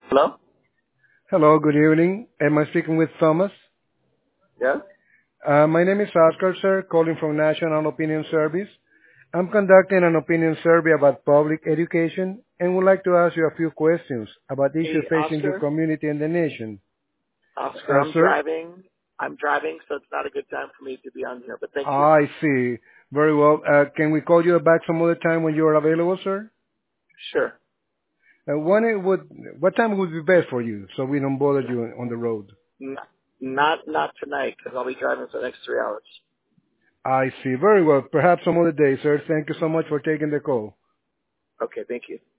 Hello? Hello, good evening. Am I speaking with Thomas? Yes? My name is Oscar, sir, calling from National Opinion Service. I'm conducting an opinion survey about public education and would like to ask you a few questions about Hey, issues facing your Oscar? community and the nation. Oscar, I'm Sir? driving. I'm driving, so it's not a good time for me to be on here, but thank you. I see. Very well. Can we call you back some other time when you are available, sir? Sure. What time would be best for you so we don't bother you on the road? Not tonight, because I'll be driving for the next 3 hours. I see. Very well. Perhaps some other day, sir. Thank you so much for taking the call. Okay, thank you.